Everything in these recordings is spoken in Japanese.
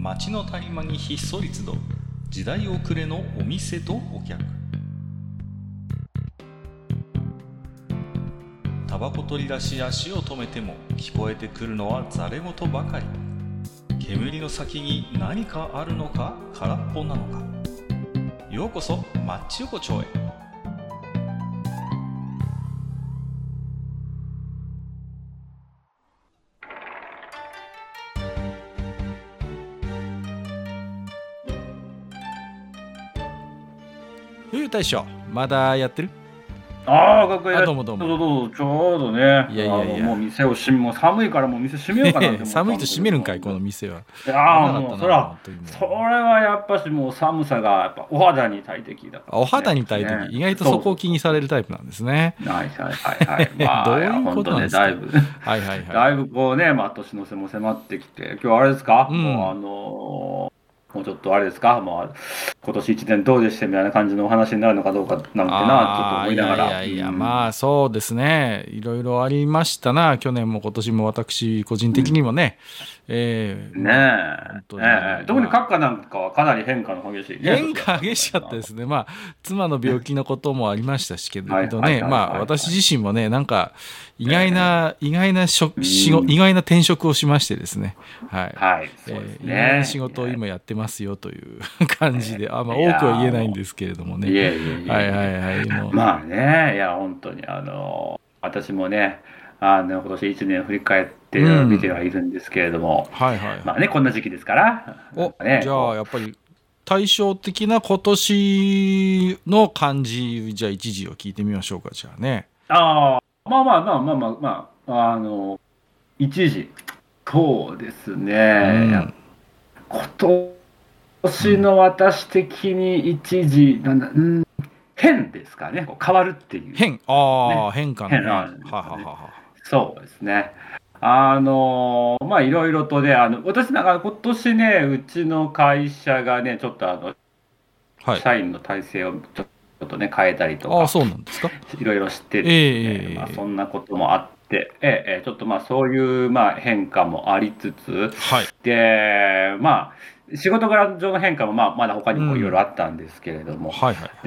街の谷間にひっそり集う時代遅れのお店とお客。タバコ取り出し足を止めても聞こえてくるのはざれ言ばかり。煙の先に何かあるのか空っぽなのか。ようこそマッチ横丁へ。大将まだやってる？ ああ、学園どうもどうも。 どうぞちょうどね。 いやいやいやもう店をもう寒いからもう店閉めようかなって思ったんだけど。 寒いと閉めるんかいこの店は。 いやー危なかったなもうそれは本当にもうそれはやっぱしもう寒さがやっぱお肌に大敵だからね、 お肌に大敵、意外とそこを気にされるタイプなんですね。 はいはいはいはい。まあ、 どういうことなんですか？ だいぶはいはいはい。 だいぶこうね、まあ年の瀬も迫ってきて、今日あれですか？ うんもうちょっとあれですか？もう今年1年どうでしたみたいな感じのお話になるのかどうかなんてな、ちょっと思いながら。 いやいや、まあそうですね、いろいろありましたな。去年も今年も私個人的にもね、 ね本当に特に閣下なんかはかなり変化の激しいね。 変化激しかったですね。まあ妻の病気のこともありましたしけどはいね、まあ私自身もね、なんか意外な転職をしましてですね、 はい、そうですね。 意外な仕事を今やってますよという感じで、まあ多くは言えないんですけれどもね。はいはいはい。 まあね、いや本当に私もね、今年1年振り返って見てはいるんですけれども、 はいはい。 まあね、こんな時期ですから。 じゃあやっぱり対照的な今年の漢字、じゃあ一字を聞いてみましょうか。じゃあね。 まあ一時そうですね、今年の私的に一時変ですかね、変わるっていう変化の変。 そうですね。まあいろいろとね、私なんか今年ね、うちの会社がねちょっと社員の体制をちょっとね変えたりとか、 そうなんですか。 いろいろしてて、まあそんなこともあって、ちょっとまあそういうまあ変化もありつつ、でまあ仕事柄上の変化もまだ他にもいろいろあったんですけれども、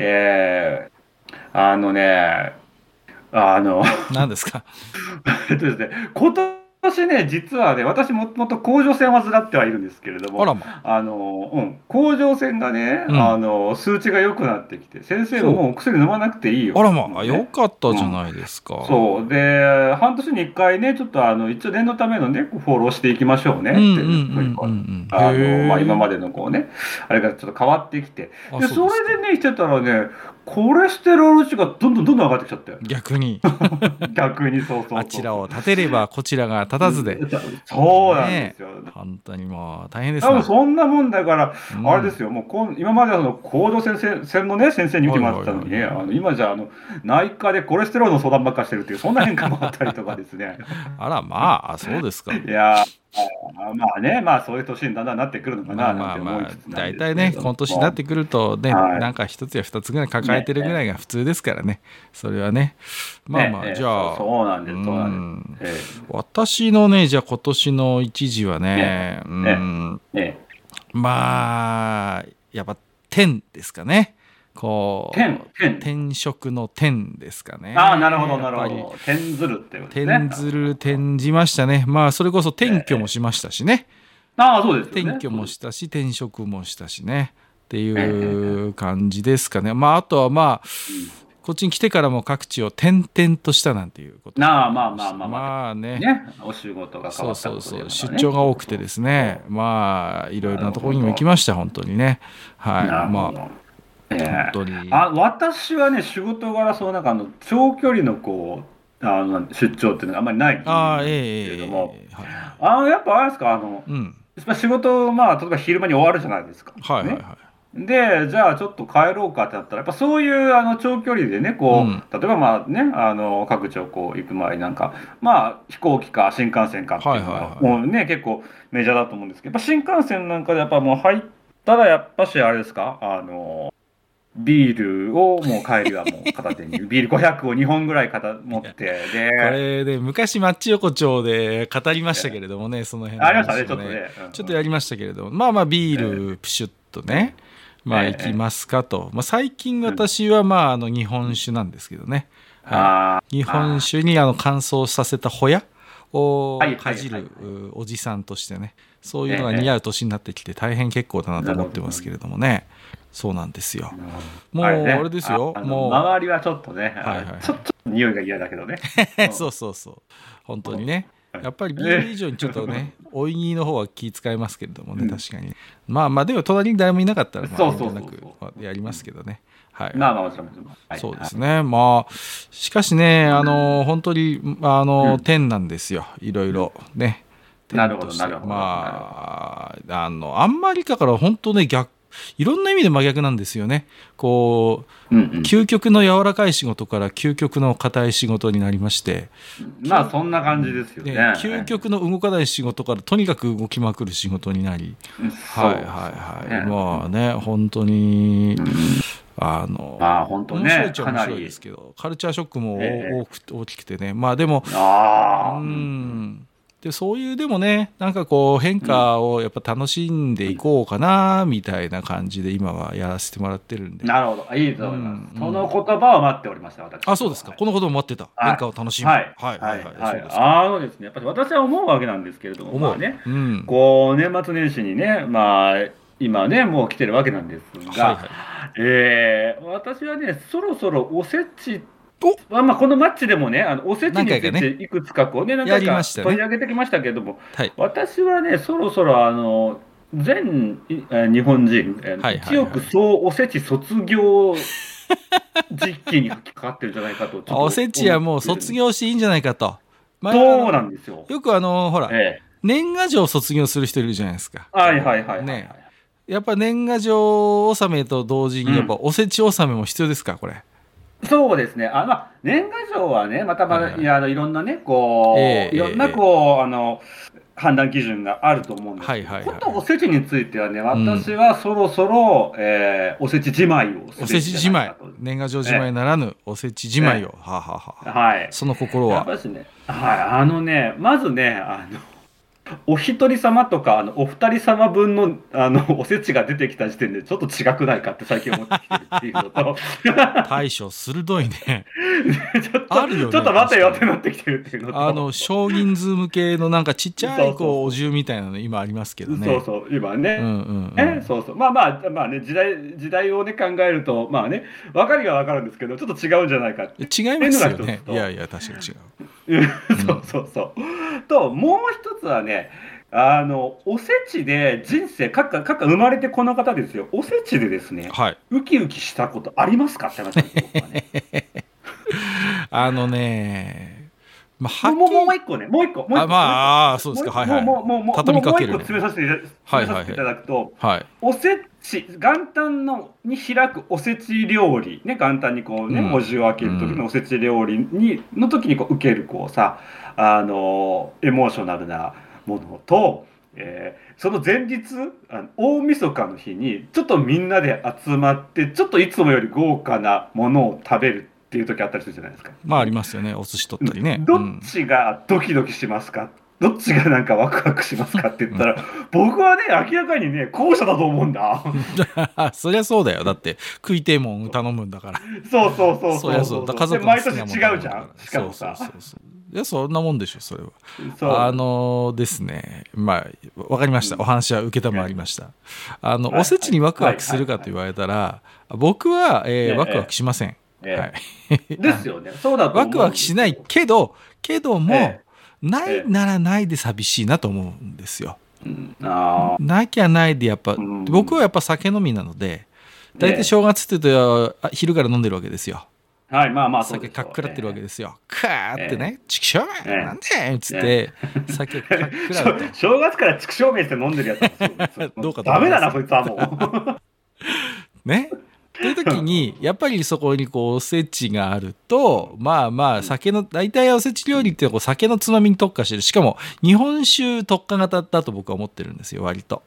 何ですか？ ですね、今年ね、実はね、私もともと甲状腺を患ってはいるんですけれども、甲状腺がね、数値が良くなってきて、先生ももうお薬飲まなくていいよ。 よかったじゃないですか。 そうで、半年に1回ね、ちょっと一応念のためのね、フォローしていきましょうねっていうふうに、まあ今までのこうね、あれがちょっと変わってきて、でそれでね、してたらね、コレステロール値がどんどん上がってきちゃって。 逆にそうあちらを立てればこちらが立たずで。 そうなんですよ。 本当にもう大変です多分そんなもんだから、あれですよ、もう今までは甲状腺のね、先生に見てもらってたのに、今じゃ内科でコレステロールの相談ばっかしてるっていう、そんな変化もあったりとかですね。 そうですか。 いやまあね、まあそういう年にだんだんなってくるのかななんて思いつつ、 大体ね、今年になってくるとね、なんか一つや二つぐらい抱えてるぐらいが普通ですからね。それはね。じゃあ、 そうなんです。 私のね、じゃあ今年の一時はね、まあやっぱ天ですかね。転職の転ですかね。 なるほどなるほど。転ずるってことですね。 転じましたね。まあそれこそ転居もしましたしね。 そうですね。 転居もしたし転職もしたしねっていう感じですかね。まああとはまあこっちに来てからも各地を転々としたなんていうこと。 まあね。お仕事が変わったことで、 そう出張が多くてですね。まあいろいろなところにも行きました本当にね。まあ。本当に私はね、仕事柄長距離の出張っていうのがあんまりないんですけれども、やっぱあれですか、仕事例えば昼間に終わるじゃないですか。でじゃあちょっと帰ろうかってなったら、やっぱそういう長距離でね、例えば各地を行く前に飛行機か新幹線かっていうのがもうね結構メジャーだと思うんですけど、やっぱ新幹線なんかでやっぱもう入ったらやっぱしあれですか、 ビールをもう帰りはもう片手にビール500を2本ぐらい持ってでこれで昔マッチ横丁で語りましたけれどもね、その辺の話、ありましたねちょっとね、 ちょっとやりましたけれども、まあまあビールプシュッとね、まあ行きますかと、まあ、最近私はまあ日本酒なんですけどね、日本酒に乾燥させたホヤをかじるおじさんとしてね、そういうのが似合う年になってきて大変結構だなと思ってますけれどもね。そうなんですよ。もうあれですよ。もう周りはちょっとね、ちょっと匂いが嫌だけどね。 そうそうそう。本当にね。やっぱりビール以上にちょっとね、おいにの方は気遣いますけれどもね、確かに。まあまあでも隣に誰もいなかったらまあ遠慮なくやりますけどね。はい。 まあまあもちろん。 そうですね。まあしかしね、本当に天なんですよ。いろいろね。 なるほどなるほど。 まああんまりだから本当ねいろんな意味で真逆なんですよね。こう、究極の柔らかい仕事から究極の硬い仕事になりまして、 まあそんな感じですよね。 究極の動かない仕事からとにかく動きまくる仕事になり、はいはいはい。まあね、本当に、 まあ本当ね、 面白いっちゃ面白いですけど、カルチャーショックも大きくてね、まあでも、でそういうでもね、なんかこう変化をやっぱ楽しんでいこうかなみたいな感じで今はやらせてもらってるんで。 なるほど、いいと思います。その言葉を待っておりました、私。 あ、そうですか。この言葉を待ってた。変化を楽しむ。 はいはいはいはい。ですね。やっぱり私は思うわけなんですけれども、まあね、こう年末年始にね、まあ今ねもう来てるわけなんですが、私はねそろそろおせちまあこのマッチでもね、おせちについていくつかこうね、何回か取り上げてきましたけれども、私はね、そろそろ全日本人、1億総おせち卒業実期にかかってるんじゃないかと。 おせちはもう卒業していいんじゃないかと。 そうなんですよ。 よくほら、年賀状卒業する人いるじゃないですか。 はいはいはい。 ね。やっぱ年賀状納めと同時に、やっぱおせち納めも必要ですか、これ。 そうですね。まあ、年賀状はね、またいろんなね、こう、いろんなこう、判断基準があると思うんですけど、ことおせちについてはね、私はそろそろ、おせちじまいをおせちじまい。年賀状じまいならぬ、おせちじまいを。はい。その心は。 やっぱしね、はい。まずね、お一人様とかお二人様分のおせちが出てきた時点でちょっと違くないかって最近思ってきてるっていうのと大将鋭いねあるよね、ちょっと待てよってなってきてるっていうのと少人数向けのなんかちっちゃいお重みたいなの今ありますけどね。 そうそう今ね、そうそうまあね時代をね考えるとまあね分かりは分かるんですけどちょっと違うんじゃないかって違いますよね。いやいや確かに違うそうともう一つはねおせちで人生生まれてこの方ですよおせちでですね、ウキウキしたことありますかって話なんですよもう一個ねもう一個そうですか畳みかけるもう一個詰めさせていただくとおせち元旦に開くおせち料理ね元旦にこうねお重を開ける時のおせち料理の時にこう受けるこうさエモーショナルなものと、その前日大晦日の日にちょっとみんなで集まってちょっといつもより豪華なものを食べるっていう時あったりするじゃないですか。 まあありますよねお寿司取ったりね。 どっちがドキドキしますか、どっちがなんかワクワクしますかって言ったら僕はね明らかにね後者だと思うんだそりゃそうだよだって食いてえもん頼むんだからそうそりゃそうだ家族の好きなもんだから毎年違うじゃんしかもさいやそんなもんでしょそれは。ですねまあ分かりました、お話は承りました。おせちにワクワクするかと言われたら僕はワクワクしません。 ですよねそうだとワクワクしないけどもないならないで寂しいなと思うんですよ。なきゃないでやっぱ僕はやっぱ酒飲みなので大体正月って言うと昼から飲んでるわけですよ。 はいまあ酒かっくらってるわけですよ。カーってねチクショーメンなんでっつって酒かっくらうと正月からチクショーメンして飲んでるやつどうかダメだなこいつはもうねという時にやっぱりそこにこうおせちがあるとまあ酒の大体おせち料理ってこう酒のつまみに特化してるしかも日本酒特化型だと僕は思ってるんですよ割と。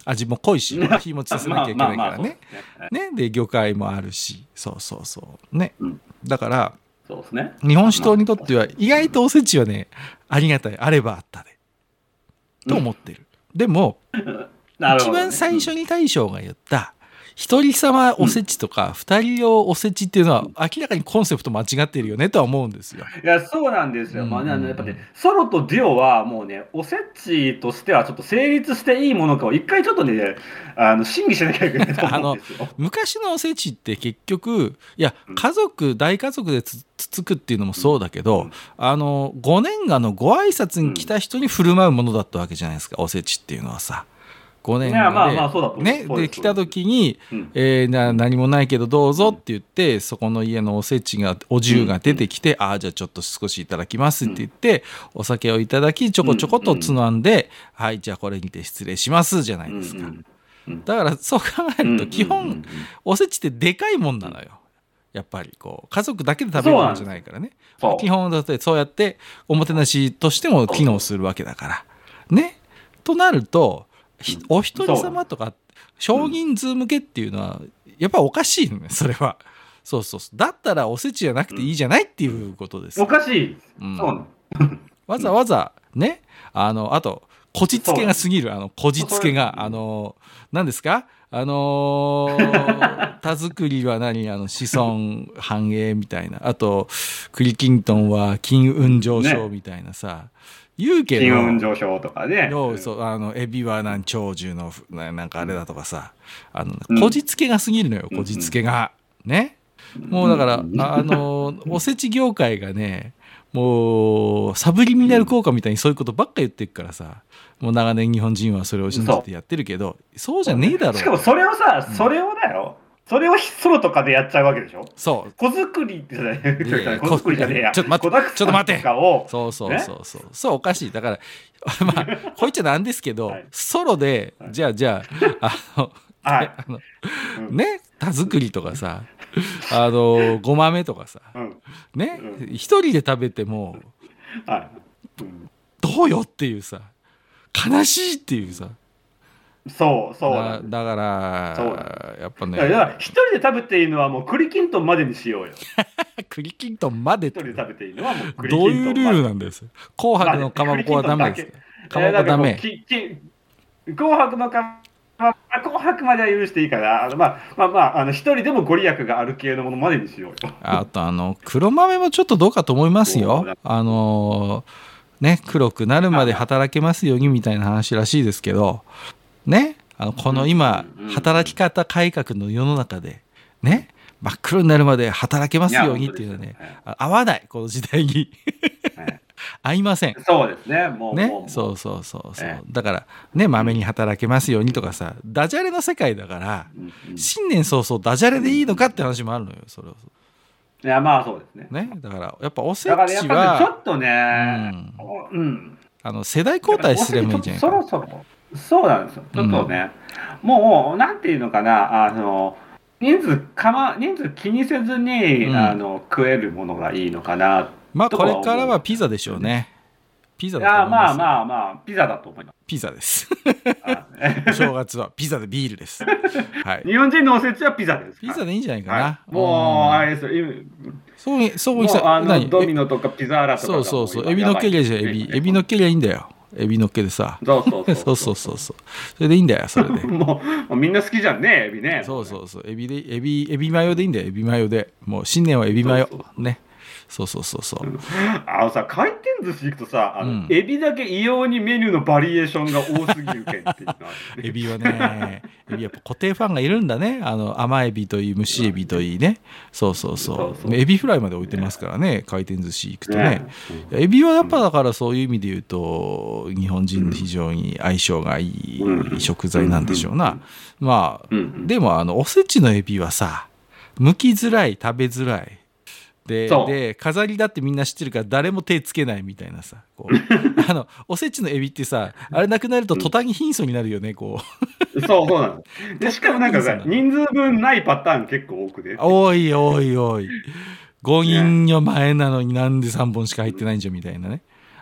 味も濃いし日持ちさせなきゃいけないからね。ね、で魚介もあるし、そうそうそうね、だからそうですね、 日本酒党にとっては意外とおせちはねありがたい、あればあったでと思ってる。でも一番最初に大将が言った一人様おせちとか二人用おせちっていうのは明らかにコンセプト間違ってるよねとは思うんですよ。 いや、そうなんですよ。まあね、やっぱね、ソロとデュオはもうね、おせちとしてはちょっと成立していいものかを一回ちょっとね、審議しなきゃいけないと思うんですよ。 昔のおせちって結局、いや、大家族でつつくっていうのもそうだけど、ご年賀のご挨拶に来た人に振る舞うものだったわけじゃないですか、おせちっていうのはさ。5年で来た時に、何もないけどどうぞって言って、そこの家のおせちがお重が出てきて、じゃあちょっと少しいただきますって言って、お酒をいただきちょこちょことつまんで、はいじゃあこれにて失礼しますじゃないですか。だからそう考えると基本おせちってでかいもんなのよ。やっぱりこう家族だけで食べるものじゃないからね。基本だってそうやっておもてなしとしても機能するわけだからね。となるとお一人様とか少人数向けっていうのはやっぱおかしいのね、それは。そうそうそう。だったらおせちじゃなくていいじゃないっていうことです。 おかしい。 そうわざわざね、あとこじつけが過ぎる、こじつけが何ですか、田作りは何、子孫繁栄みたいな、あと栗きんとんは金運上昇みたいなさ、言うけど、 金運上昇とかね、 そうエビは長寿のなんかあれだとかさ、こじつけが過ぎるのよ、こじつけがね。もうだからおせち業界がね、もうサブリミナル効果みたいにそういうことばっか言ってるからさ、もう長年日本人はそれを信じてやってるけど、そうじゃねえだろ。 しかもそれをさ、それをだよ、それをソロとかでやっちゃうわけでしょ。 そう。 子作りってじゃない。子作りじゃねえや。 ちょっと待って。そう。おかしい。だから、まあ、こう言っちゃなんですけど、ソロで、じゃあ、ね、田作りとかさ、ごまめとかさ、ね、一人で食べても、どうよっていうさ、悲しいっていうさ。 そうだからやっぱね、 一人で食べていいのはもう栗きんとんまでにしようよ。 栗きんとんまで一人で食べていいのはもう栗きんとんまで。 どういうルールなんです？紅白のかまぼこはダメですか？かまぼこダメ。 紅白までは許していいから、一人でもご利益がある系のものまでにしようよ。 あと黒豆もちょっとどうかと思いますよ。ね、黒くなるまで働けますようにみたいな話らしいですけどね、この今働き方改革の世の中でね、真っ黒になるまで働けますようにっていうのはね、合わない、この時代に合いません。 そうですね。もうね、そうだからね、まめに働けますようにとかさ、ダジャレの世界だから、新年早々ダジャレでいいのかって話もあるのよ、それは。 いや、まあそうですね。 だからやっぱおせちはちょっとね、 世代交代すればいいんじゃないか。 そろそろそうなんですよ。ちょっとね、もうなんていうのかな、人数気にせずに、食えるものがいいのかな。 まあこれからはピザでしょうね。ピザだと思います。 まあピザだと思います。 ピザです。お正月はピザでビールです。はい。 日本人のおせちはピザです。 ピザでいいんじゃないかな。 もうあれですよ。そうドミノとかピザーラとか。 そう。エビのっけりゃじゃエビのっけりゃいいんだよ。エビのっけでさ。そう。それでいいんだよ、それで。 もうみんな好きじゃんね、エビね。 そう。エビマヨでいいんだよ、エビマヨで。もう新年はエビマヨ。ね。そう。 さ、回転寿司行くとさ、エビだけ異様にメニューのバリエーションが多すぎるけんっていうのエビはね、エビやっぱ固定ファンがいるんだね。甘エビといい、蒸しエビといいね。そう。エビフライまで置いてますからね、回転寿司行くとね。エビはやっぱだからそういう意味で言うと、日本人非常に相性がいい食材なんでしょうな。まあ、でもおせちのエビはさ、剥きづらい、食べづらい。で飾りだってみんな知ってるから誰も手つけないみたいなさ、こうおせちのエビってさ、あれなくなると途端に貧相になるよね、こう。そうなの。でしかもなんかさ、人数分ないパターン結構多くて。 多い。5人の前なのになんで3本しか入ってないんじゃみたいなね。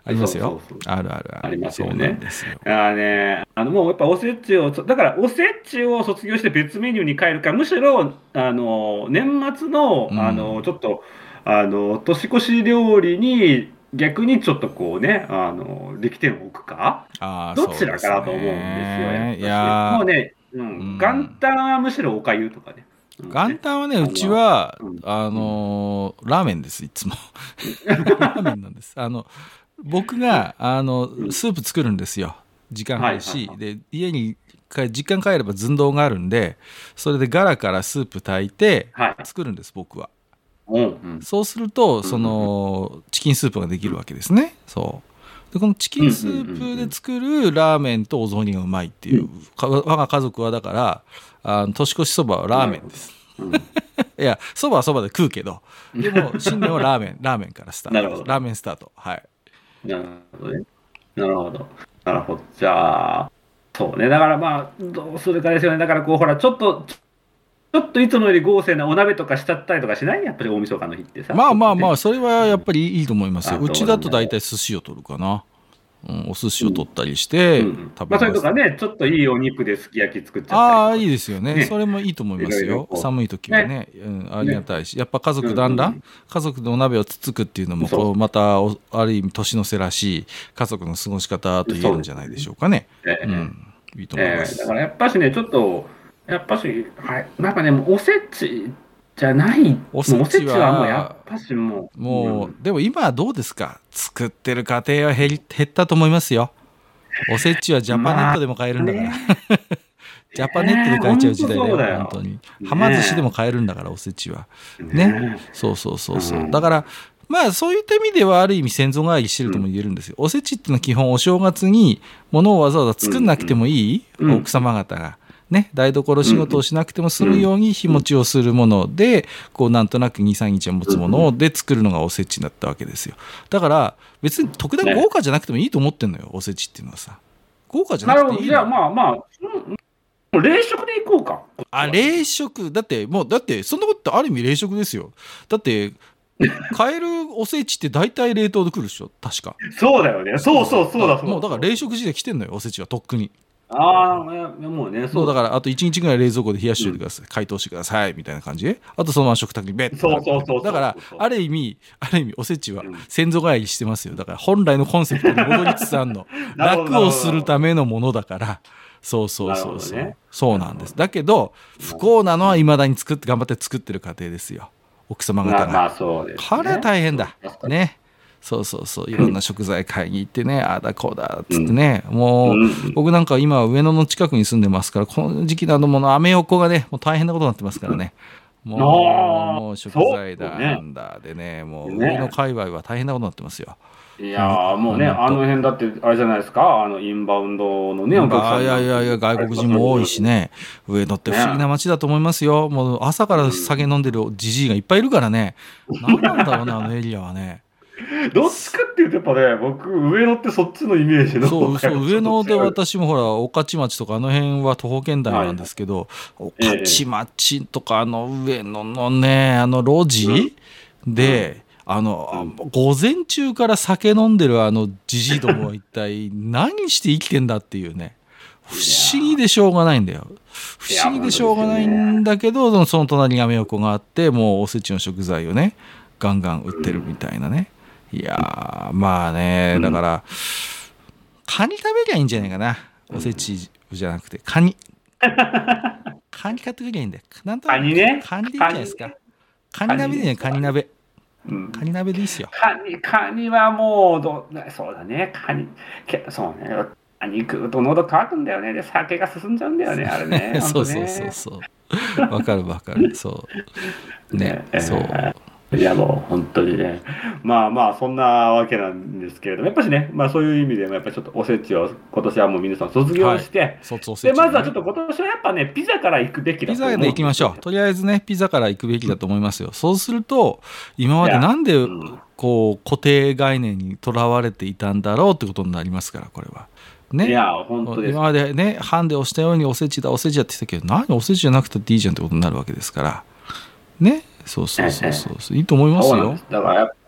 ありますよ。あるあるある。 ありますよね。 そうなんですよ。 もうやっぱおせちを、だからおせちを卒業して別メニューに変えるか、むしろ、年末の、ちょっと、年越し料理に、逆にちょっとこうね、力点を置くか、どちらかなと思うんですよ、やっぱり。もうね、元旦はむしろおかゆとかね。 元旦はね、うちは、ラーメンです、いつも。ラーメンなんです。僕が、スープ作るんですよ。時間あるし。で、家に、実家に帰れば寸胴があるんで、それでガラからスープ炊いて、作るんです、僕は。そうすると、チキンスープができるわけですね。そう。で、このチキンスープで作るラーメンとお雑煮がうまいっていう。我が家族はだから、年越しそばはラーメンです。いや、そばはそばで食うけど、でも新年はラーメンからスタートです。ラーメンスタート。はい。 なるほどね。なるほど。じゃあ、そうね。だからまあ、どうするかですよね。だからこう、ほら、ちょっといつもより豪勢なお鍋とかしちゃったりとかしない？やっぱり大晦日の日ってさ。 まあ、それはやっぱりいいと思いますよ。うちだと大体寿司を取るかな。お寿司を取ったりして食べます。 それとかね、ちょっといいお肉ですき焼き作っちゃったり。 いいですよね。それもいいと思いますよ。寒い時はね、ありがたいし、やっぱ家族団らん、家族でお鍋をつつくっていうのもこうまたある意味年の瀬らしい家族の過ごし方と言えるんじゃないでしょうかね。いいと思います。 だからやっぱしね、ちょっとやっぱね、おせちじゃない。 おせちはもうやっぱしもう、でも今はどうですか？作ってる家庭は減ったと思いますよ。おせちはジャパネットでも買えるんだから。ジャパネットで買えちゃう時代だよ、本当に。はま寿司でも買えるんだから、おせちは。ね。そう。だから、まあそういった意味ではある意味先祖返りしてるとも言えるんですよ。おせちっていうのは基本お正月に物をわざわざ作んなくてもいい、奥様方が。ね、台所仕事をしなくても済むように日持ちをするもので、こうなんとなく 2,3 日は持つもので作るのがおせちだったわけですよ。だから別に特段豪華じゃなくてもいいと思ってんのよ、おせちっていうのはさ。豪華じゃなくていいの。 じゃあまあ、冷食でいこうか。 冷食だってそんなことってある意味冷食ですよ。だって買えるおせちって大体冷凍で来るでしょ、確か。 そうだよね。そうだ。 もうだから冷食時代来てんのよ、おせちはとっくに。 もうね、 そうだからあと1日ぐらい冷蔵庫で冷やしておいてください、解凍してくださいみたいな感じで、あとそのまま食卓にベッと。だからある意味おせちは先祖返りしてますよ。だから本来のコンセプトに戻りつつあるの。楽をするためのものだから。そうそうなんです。だけど不幸なのはいまだに頑張って作ってる家庭ですよ、奥様方が。これは大変だね。そういろんな食材買いに行ってね、あだこうだっつってね、もう僕なんか今上野の近くに住んでますから、この時期などもアメ横がねもう大変なことになってますからね。もう食材だなんだでね、もう上野界隈は大変なことになってますよ。 いやもうね、あの辺だってあれじゃないですか、インバウンドのね、お客さん。 いや外国人も多いしね、上野って不思議な街だと思いますよ。もう朝から酒飲んでるじじいがいっぱいいるからね。何なんだろうね、あのエリアはね。 どっちかっていうとやっぱね、僕上野ってそっちのイメージの。 そう上野で私もほら御徒町とかあの辺は徒歩圏内なんですけど、御徒町とか上野のね路地で、午前中から酒飲んでるじじいどもは一体何して生きてんだっていうね、不思議でしょうがないんだよ。不思議でしょうがないんだけど、その隣にアメ横があって、もうおせちの食材をねガンガン売ってるみたいなね。いやまあね、だからカニ食べりゃいいんじゃないかな、おせちじゃなくてカニ買ってくりゃいいんだよ。 カニね、 カニでいいんじゃないですか。カニ鍋でね、カニ鍋でいいっすよ。 カニはもうそうだね、そうね、カニ食うと喉乾くんだよね。で酒が進んじゃうんだよね、あれね。 そうわかるそうね。そういやもう本当にね、まあそんなわけなんですけれども、やっぱしね、そういう意味でもやっぱりちょっとおせちを今年はもう皆さん卒業して、でまずはちょっと今年はやっぱねピザから行くべきだと思う。 ピザで行きましょう。とりあえずねピザから行くべきだと思いますよ。そうすると今までなんでこう固定概念にとらわれていたんだろうってことになりますから、これは。ね、 いや本当です。 今までねハンデをしたようにおせちだって言ってたけど、何おせちじゃなくていいじゃんってことになるわけですからね。そういいと思いますよ。 だから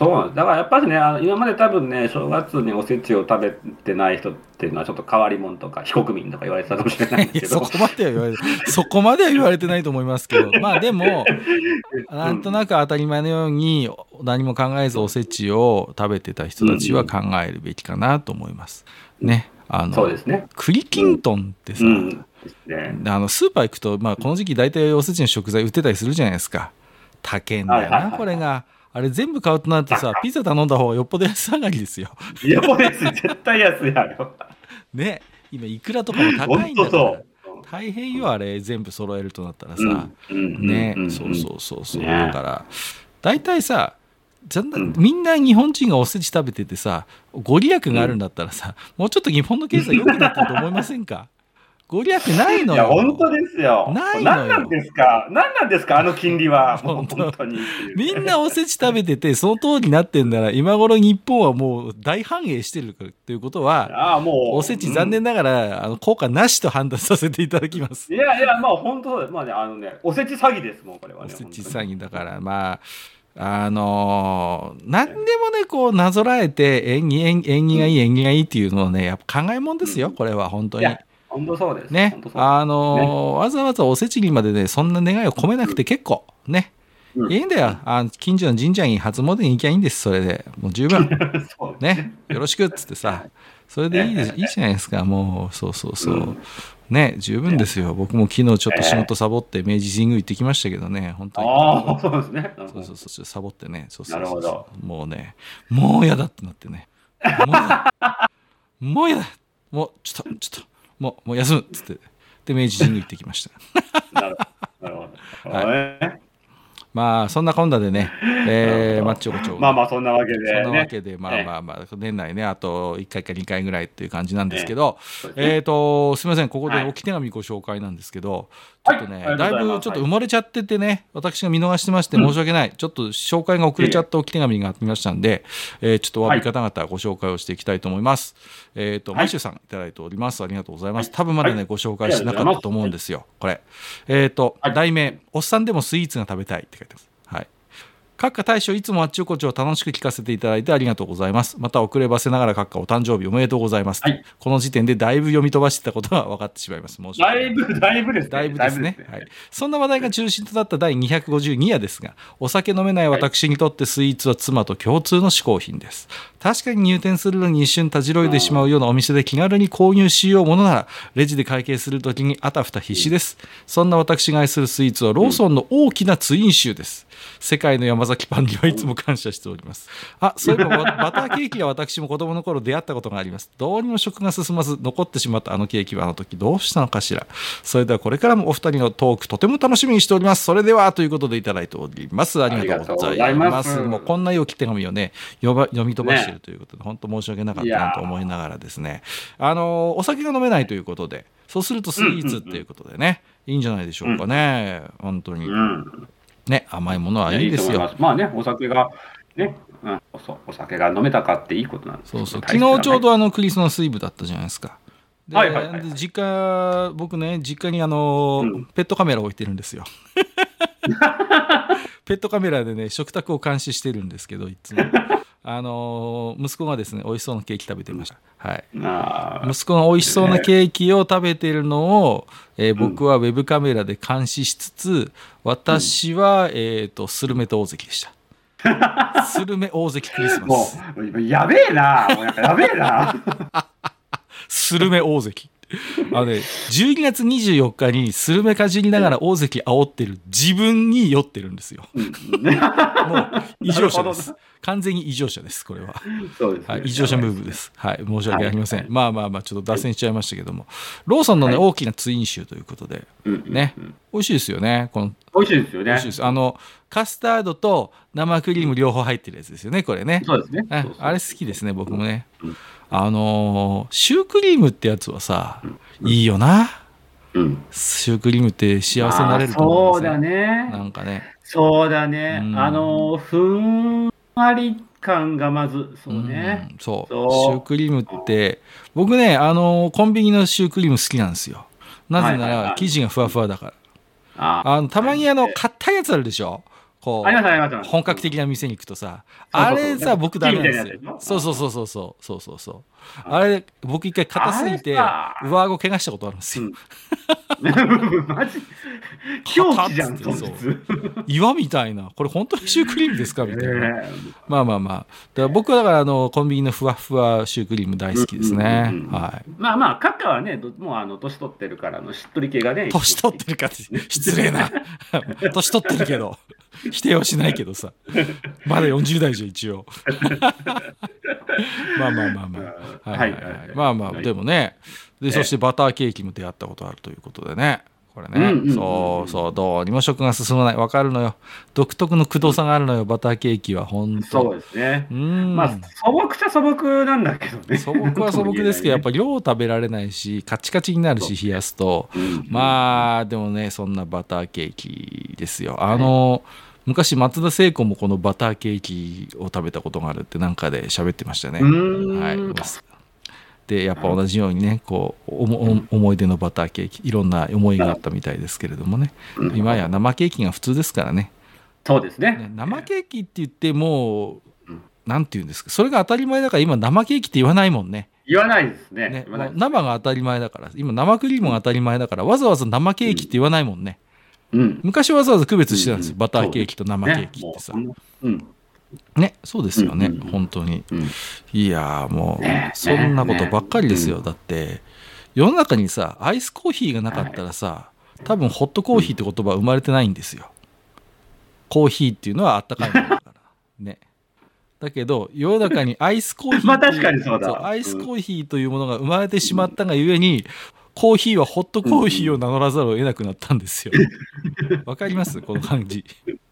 そうだからやっぱりね、今まで多分ね、正月におせちを食べてない人っていうのはちょっと変わり者とか非国民とか言われてたかもしれないんですけどそこまでは言われてないと思いますけど、まあでもなんとなく当たり前のように何も考えずおせちを食べてた人たちは考えるべきかなと思いますね。 そうですね。 栗きんとんってさ、スーパー行くと、まあ、この時期大体おせちの食材売ってたりするじゃないですか。高いんだよな、これが。あれ全部買うとなってさ、ピザ頼んだ方がよっぽど安上がりですよ。 よっぽど安い、絶対安いやろ。 ね、今いくらとかも高いんだから。大変よ、あれ全部揃えるとなったらさ。ね、そうだから大体さ、みんな日本人がおせち食べててさ、ご利益があるんだったらさ、もうちょっと日本の経済良くなってると思いませんか？ご利益ないのよ。 いや本当ですよ。 ないのよ。 何なんですかあの金利は。本当に。 みんなおせち食べててその通りになってんなら、今頃日本はもう大繁栄してるということは、おせち残念ながら、効果なしと判断させていただきます。 いやまあ本当そうです。まあね、おせち詐欺ですもんこれはね。 おせち詐欺だからまあ。何でもねこうなぞらえて縁起がいいっていうのをねやっぱ考えもんですよ、これは本当に。 本当そうですね。わざわざおせちにまでねそんな願いを込めなくて結構ね、いいんだよ。近所の神社に初詣に行きゃいいんです。それでもう十分ね、よろしくっつってさ、それでいいじゃないですか。もうそうね、十分ですよ。僕も昨日ちょっと仕事サボって明治神宮行ってきましたけどね、本当に。 そうですね。 そうサボってね、 なるほど。 もうね、もうやだってなってね、もうやだ、もうちょっともう休むっつってで明治神宮行ってきました。 なるほど。 はい。まあそんなこんなでね、マッチョコチョまあそんなわけで、 まあ年内ねあと1回か2回ぐらいっていう感じなんですけど、すみません、ここで置き手紙ご紹介なんですけど、ちょっとね、だいぶちょっと埋もれちゃっててね、私が見逃してまして申し訳ない、ちょっと紹介が遅れちゃった置き手紙がありましたんで、ちょっとお詫び方々ご紹介をしていきたいと思います。マイシュさんいただいております。ありがとうございます。多分まだねご紹介してなかったと思うんですよ、これ。題名、おっさんでもスイーツが食べたいって書いてます。はい。閣下大将いつもあっちおこちを楽しく聞かせていただいてありがとうございます。また遅ればせながら閣下お誕生日おめでとうございます。この時点でだいぶ読み飛ばしてたことが分かってしまいます。申し訳ない。 だいぶですね。 はい。そんな話題が中心となった第252夜ですが、お酒飲めない私にとってスイーツは妻と共通の嗜好品です。確かに入店するのに一瞬たじろいでしまうようなお店で気軽に購入しようものなら、レジで会計するときにあたふた必死です。そんな私が愛するスイーツはローソンの大きなツインシューです。世界の山崎パンにはいつも感謝しております。そういえばバターケーキは私も子供の頃出会ったことがあります。どうにも食が進まず残ってしまったあのケーキはあの時どうしたのかしら。それではこれからもお二人のトークとても楽しみにしております。それではということでいただいております。ありがとうございます。もうこんな良き手紙をね読み飛ばしているということで、本当申し訳なかったなと思いながらですね、お酒が飲めないということで、そうするとスイーツっていうことでね、いいんじゃないでしょうかね。本当にね、甘いものはいいですよ。 まあね、お酒がね、お酒が飲めたかっていいことなんです。 そう昨日ちょうどクリスマスイブだったじゃないですか。で、僕ね実家にペットカメラ置いてるんですよ。ペットカメラでね食卓を監視してるんですけど、いつも息子がですね美味しそうなケーキ食べてました。はい。息子が美味しそうなケーキを食べてるのを、僕はウェブカメラで監視しつつ、私はスルメと大関でした。スルメ大関クリスマス。 もうやべえな。 スルメ大関。12月24日にスルメかじりながら大関煽ってる自分に酔ってるんですよ。もう異常者です。完全に異常者です、これは。 そうですね。 はい、異常者ムーブです。はい、申し訳ありません。まあちょっと脱線しちゃいましたけども、ローソンのね、大きなツインシューということで、ね、美味しいですよね。 美味しいですよね。 美味しいです。カスタードと生クリーム両方入ってるやつですよね、これね。 そうですね。 あれ好きですね、僕もね。シュークリームってやつはさ、いいよな。シュークリームって幸せになれると思うんですよ。 そうだね。 なんかね。 そうだね。ふんわり感がまず、そうね。 そう。シュークリームって、僕ね、コンビニのシュークリーム好きなんですよ。なぜなら、生地がふわふわだから。たまに硬いやつあるでしょ。 こう本格的な店に行くとさ、あれさ僕ダメなんですよ。そうあれ僕一回硬すぎて上顎怪我したことあるんですよ。 マジ狂気じゃん。 岩みたいな、これ本当にシュークリームですかみたいな。まあだから僕はだからコンビニのふわふわシュークリーム大好きですね。はい。 まあカッカはねもう年取ってるからしっとり系がね。 年取ってるかって失礼な。年取ってるけど否定はしないけどさ、まだ40代じゃ一応。まあでもね、でそしてバターケーキも出会ったことあるということでね、これね、そうどうにも食が進まない。わかるのよ、独特のくどさがあるのよバターケーキは。本当そうですね。まあ素朴っちゃ素朴なんだけどね。 素朴は素朴ですけどやっぱり量食べられないしカチカチになるし冷やすと、まあでもねそんなバターケーキですよ。昔松田聖子もこのバターケーキを食べたことがあるってなんかで喋ってましたね。はい。でやっぱ同じようにねこう思い出のバターケーキ、いろんな思いがあったみたいですけれどもね、今や生ケーキが普通ですからね。 そうですね。 生ケーキって言ってもなんていうんですか、それが当たり前だから今生ケーキって言わないもんね。 言わないですね。 生が当たり前だから、今生クリームが当たり前だからわざわざ生ケーキって言わないもんね。昔わざわざ区別してたんですよ、バターケーキと生ケーキってさ。ね、そうですよね、本当に。いやもうそんなことばっかりですよ。だって世の中にさアイスコーヒーがなかったらさ、多分ホットコーヒーって言葉生まれてないんですよ。コーヒーっていうのはあったかいものだからね。だけど世の中にアイスコーヒー確かにそうだ。 アイスコーヒーというものが生まれてしまったがゆえに、コーヒーはホットコーヒーを名乗らざるを得なくなったんですよ。わかりますこの感じ。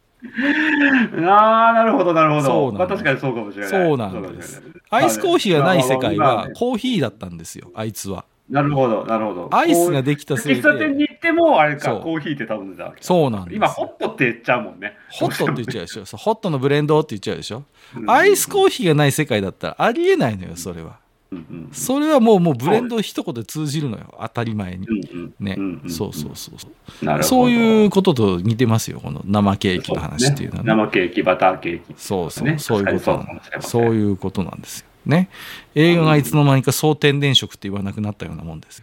なるほどなるほど。確かにそうかもしれない。 そうなんです。アイスコーヒーがない世界はコーヒーだったんですよ、あいつは。 なるほどなるほど。 アイスができたせいで。 喫茶店に行ってもあれかコーヒーって頼んでた。 そうなんです。 今ホットって言っちゃうもんね。 ホットって言っちゃうでしょ。ホットのブレンドって言っちゃうでしょ。アイスコーヒーがない世界だったらありえないのよそれは。それはもうブレンド一言で通じるのよ、当たり前にね。そういうことと似てますよこの生ケーキの話っていうのはね。 生ケーキバターケーキ、 そういうことなんですよね。映画がいつの間にか総天然色って言わなくなったようなもんですよ。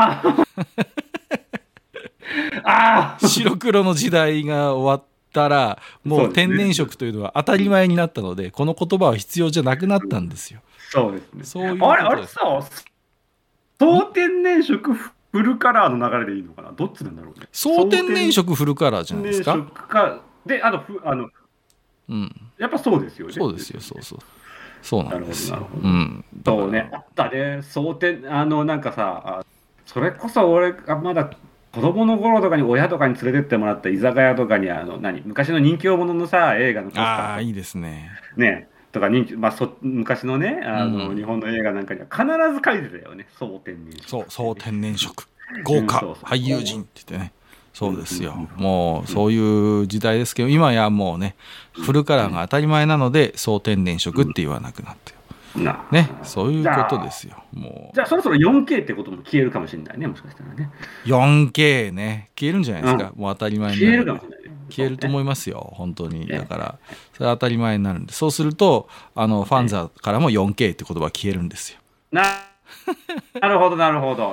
白黒の時代が終わったらもう天然色というのは当たり前になったので、この言葉は必要じゃなくなったんですよ。 そうですね。 そういうことです。 あれさ、総天然色フルカラーの流れでいいのかな。どっちなんだろうね。 総天然色フルカラーじゃないですか。 でやっぱそうですよね。 そうですよ。そうなんですよ。 そうね。あったね。総天なんかさ、それこそ俺がまだ子供の頃とかに親とかに連れてってもらった居酒屋とかに昔の人気者のさ映画のポスター。 ああいいですね。 ね。とか昔のね日本の映画なんかには必ず書いてたよね。総天然色。 総天然色豪華俳優陣って言ってね。そうですよ。もうそういう時代ですけど、今やもうねフルカラーが当たり前なので総天然色って言わなくなってね、そういうことですよ。もうじゃあそろそろ 4K ってことも消えるかもしれないね、もしかしたらね。 4K ね消えるんじゃないですか。もう当たり前になる。 消えるかもしれない。 消えると思いますよ本当に。だからそれは当たり前になるんで、そうするとファンザからも 4K って言葉消えるんですよ。 なるほど。もう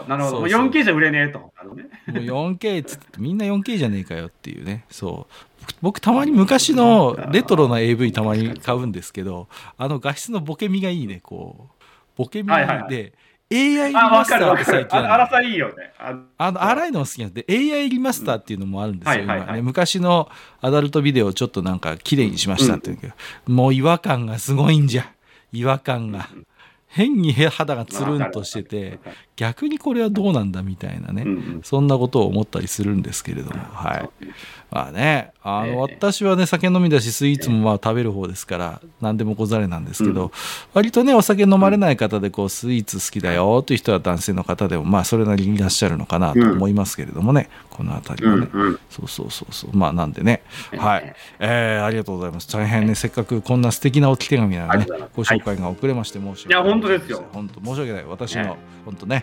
4K じゃ売れねえと。もう 4K っつってみんな 4K じゃねえかよっていうね。僕たまに昔のレトロな AV たまに買うんですけど、画質のボケみがいいね。ボケみがいいで、AI リマスターって最近荒さいいよね。 荒いのが好きなんで AI リマスターっていうのもあるんですよ今ね。昔のアダルトビデオをちょっとなんか綺麗にしましたっていうけど、もう違和感がすごいんじゃ。違和感が変に肌がつるんとしてて、逆にこれはどうなんだみたいなね、そんなことを思ったりするんですけれども、はい。まあね、私はね酒飲みだしスイーツもまあ食べる方ですから何でもござれなんですけど、割とねお酒飲まれない方でスイーツ好きだよという人は男性の方でもまあそれなりにいらっしゃるのかなと思いますけれどもね、この辺りはね、そうまあなんでね、はい、ありがとうございます。大変ねせっかくこんな素敵な置き手紙なのでねご紹介が遅れまして申し訳ない。 いや本当ですよ。 本当申し訳ない。私の本当ね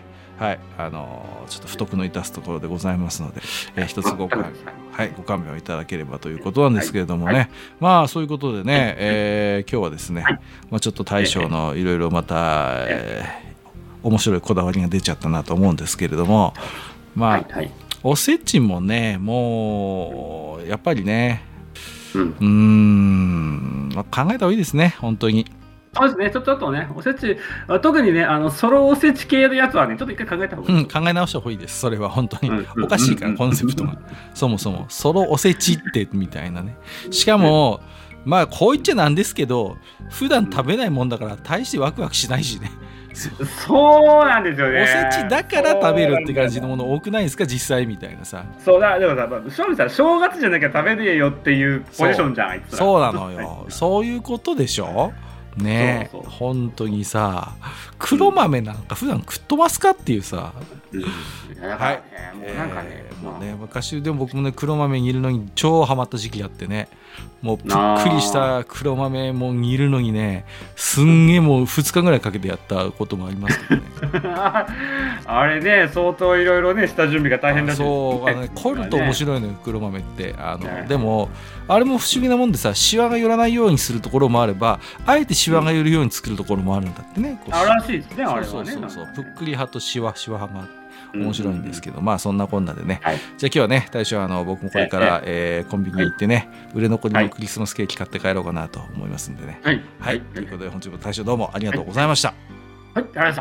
はい、ちょっと不徳の致すところでございますので、一つご勘弁をいただければということなんですけれどもね、まあそういうことでね、今日はですね、ちょっと大将のいろいろまた、面白いこだわりが出ちゃったなと思うんですけれども、まあ、おせちもね、もうやっぱりね、考えた方がいいですね、本当に。 そうですね、ちょっとね、おせち、特にね、ソロおせち系のやつはね、ちょっと一回考えた方がいい。 考え直した方がいいです、それは本当に。おかしいから、コンセプトが。そもそも、ソロおせちってみたいなね。しかも、まあ、こう言っちゃなんですけど、普段食べないもんだから、大してワクワクしないしね。 そうなんですよね。 おせちだから食べるって感じのもの多くないですか、実際みたいなさ。 そうだ、でもさ、正味さ、正月じゃなきゃ食べねえよっていうポジションじゃん、あいつら。 そうなのよ。そういうことでしょねえ、本当にさ、黒豆なんか普段食っ飛ばすかっていうさ、はい、もうなんかね、もうね、昔でも僕もね、黒豆煮るのに超ハマった時期あってね、もうぷっくりした黒豆も煮るのにね、すんげえもう2日ぐらいかけてやったこともありますけどね。 あれね、相当いろいろね、下準備が大変だし、 そう、凝ると面白いのよ、黒豆って。でもあれも不思議なもんでさ、シワが寄らないようにするところもあれば、あえてシワが寄るように作るところもあるんだってね。 あらしいですね、あれはね。 そうぷっくり派とシワ派が面白いんですけど、まあそんなこんなでね、じゃあ今日はね、大将僕もこれから、コンビニに行ってね、売れ残りのクリスマスケーキ買って帰ろうかなと思いますんでね。はい、ということで本日も大将どうもありがとうございました。 はい、ありがとうございました。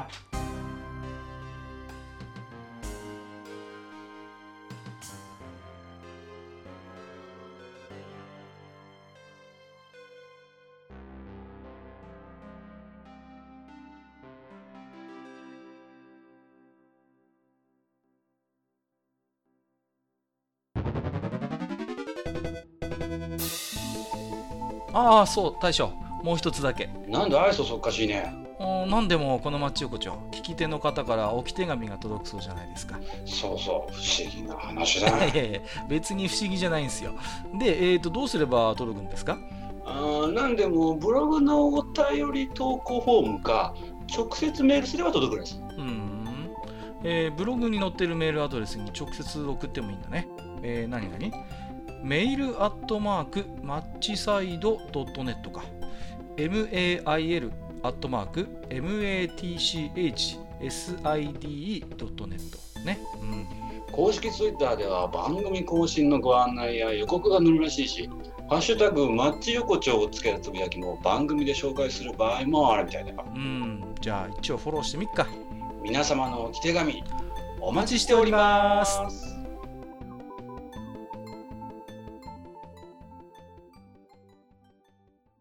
ああ、そう、大将、もう一つだけ。 なんで愛想そっかしいね。 なんでもこの町横丁、聞き手の方から置き手紙が届くそうじゃないですか。 そうそう、不思議な話だね。 いやいや、別に不思議じゃないんですよ。で、どうすれば届くんですか？ なんでもブログのお便り投稿フォームか直接メールすれば届くらしい。 ブログに載ってるメールアドレスに直接送ってもいいんだね。何メールアットマークマッチサイドドットネットか。mail アットマーク matchside.net ね。 公式ツイッターでは番組更新のご案内や予告が載るらしいし、ハッシュタグマッチ横丁をつけるつぶやきも番組で紹介する場合もあるみたいだよ。 じゃあ一応フォローしてみっか。 皆様の置き手紙お待ちしております。